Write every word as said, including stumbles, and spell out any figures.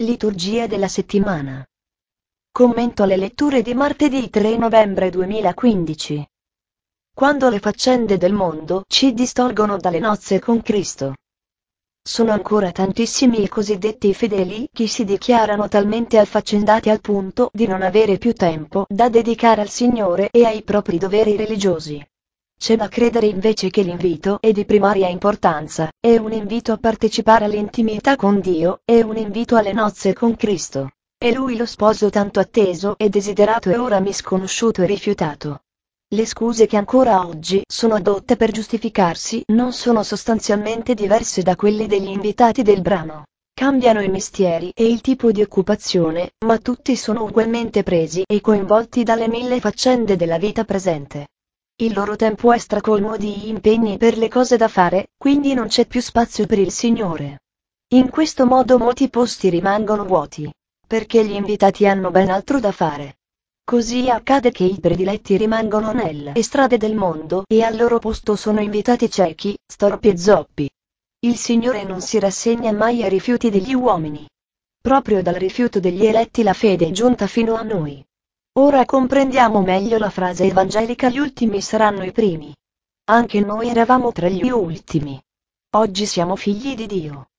Liturgia della settimana. Commento alle letture di martedì tre novembre duemilaquindici. Quando le faccende del mondo ci distolgono dalle nozze con Cristo. Sono ancora tantissimi i cosiddetti fedeli che si dichiarano talmente affaccendati al punto di non avere più tempo da dedicare al Signore e ai propri doveri religiosi. C'è da credere invece che l'invito è di primaria importanza, è un invito a partecipare all'intimità con Dio, è un invito alle nozze con Cristo. È Lui lo sposo tanto atteso e desiderato e ora misconosciuto e rifiutato. Le scuse che ancora oggi sono addotte per giustificarsi non sono sostanzialmente diverse da quelle degli invitati del brano. Cambiano i mestieri e il tipo di occupazione, ma tutti sono ugualmente presi e coinvolti dalle mille faccende della vita presente. Il loro tempo è stracolmo di impegni per le cose da fare, quindi non c'è più spazio per il Signore. In questo modo molti posti rimangono vuoti, perché gli invitati hanno ben altro da fare. Così accade che i prediletti rimangono nelle strade del mondo e al loro posto sono invitati ciechi, storpi e zoppi. Il Signore non si rassegna mai ai rifiuti degli uomini. Proprio dal rifiuto degli eletti la fede è giunta fino a noi. Ora comprendiamo meglio la frase evangelica: gli ultimi saranno i primi. Anche noi eravamo tra gli ultimi. Oggi siamo figli di Dio.